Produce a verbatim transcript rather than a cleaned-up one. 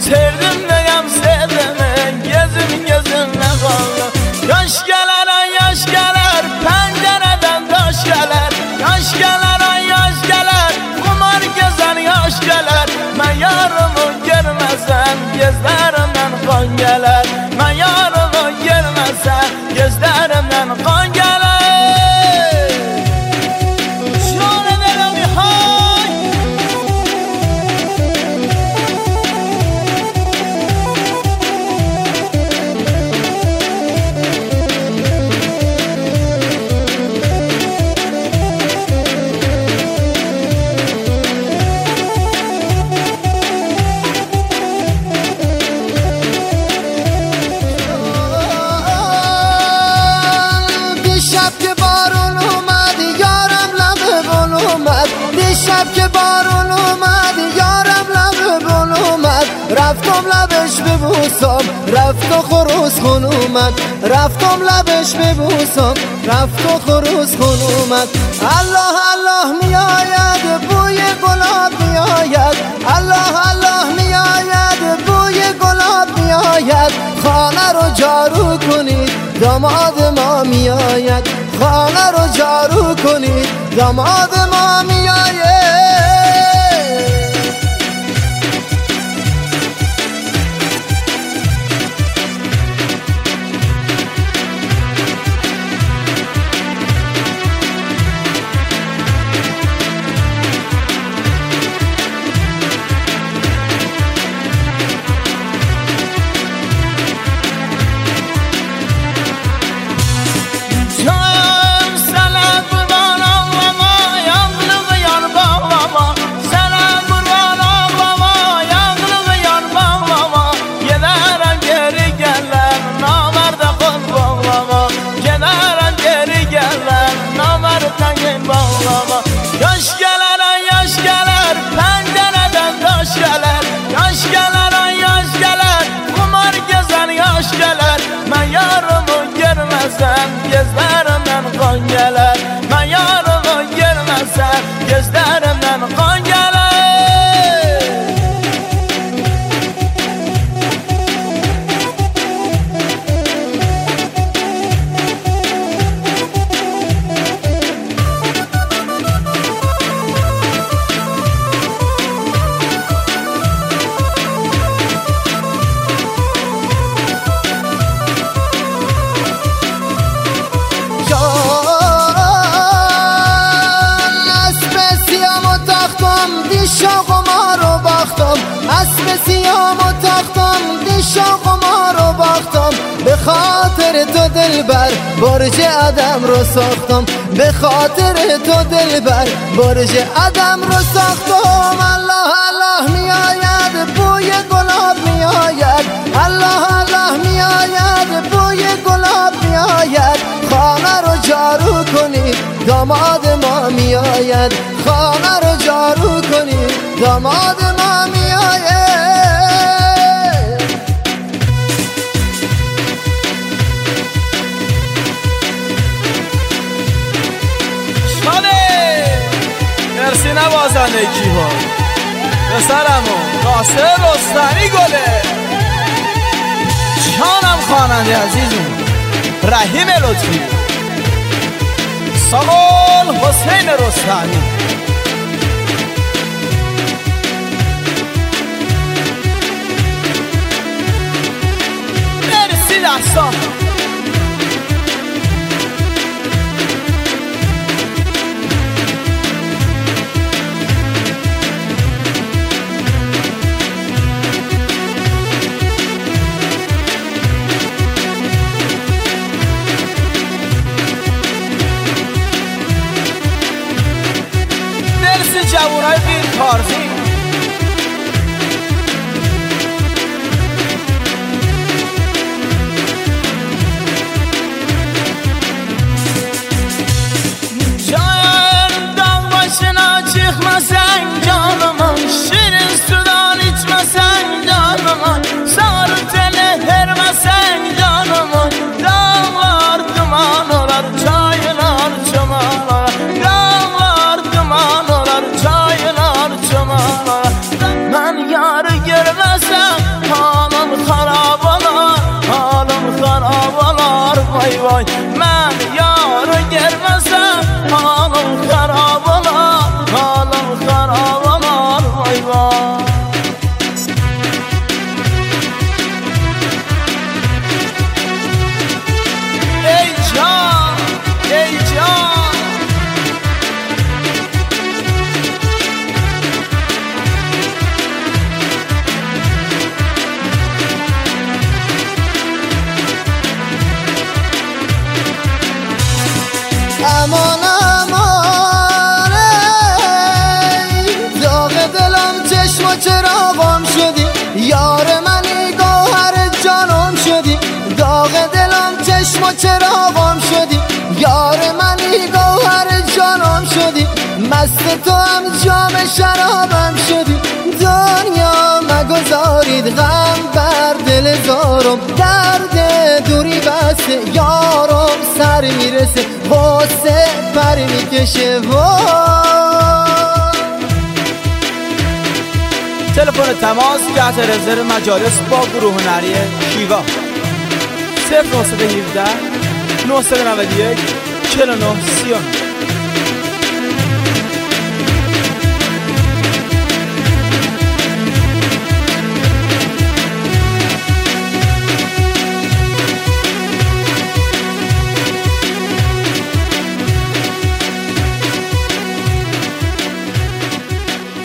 Sevdim deyəm sevdimi, gözüm gözümlə qaldı. Yaş gələr ay yaş gələr, pəncərədən daş gələr. Yaş gələr ay yaş gələr, qumar gəzən yaş gələr. Mən yarımı görməsəm, gözlərimdən qan gələr. Mən yarımı görməsəm, gözlərimdən qan gələr. شب که بارون اومد یارم لب بون اومد رفتم لبش ببوسم رفت و خروس خون اومد رفتم لبش ببوسم رفت و خروس خون اومد الله الله میآید بوی گلاب میآید الله الله میآید بوی گلاب میآید خانه رو جارو کنید داماد ما میآید خانه رو جارو کنید داماد ما میآید Yaş gələr ay yaş gələr, pəncərədən daş gələr. Yaş gələr ay yaş gələr, qumar gəzən yaş gələr. Mən yarımı görməsəm, gözlərimdən qan gələr. Mən yarımı görməsəm, gözlərimdən qan gələr. اسب سیام و تختم دیشا قمار و باختم به خاطر تو دلبر برج آدم رو ساختم به خاطر تو دلبر برج آدم رو ساختم الله الله میآید بوی گلاب میآید الله الله میآید بوی گلاب میآید خانه رو جارو کنید داماد ما میآید خانه رو جارو کنید داماد ما میآید مرسی نوازندگی ها پسرمون قاسم رستمی گله جانم خواننده عزیزم رحیم لطفی ساقل حسین رستمی مرسی دستان جوانای بیر کارزی جان دام başına çıkmasan canımın şirin sudan içmesen canımın sarı tele hermesen canımın dağlar duman olar çaylar çomalar dağlar duman olar çaylar çomalar امان امان ای داغ دلم چشم و چراغم شدی یار منی گوهر جانم شدی داغ دلم چشم و چراغم شدی یار منی گوهر جانم شدی مست تو هم جام شرابم شدی دنیا مگذارید غم بر دل زارم درد دوری بسته یارم سر میرسه غصه پر میکشه تلفن تماس تحت رزرو مجالس با گروه هنری شیوا صفر نه یک هفت نه نه یک چهل و نه سی و نه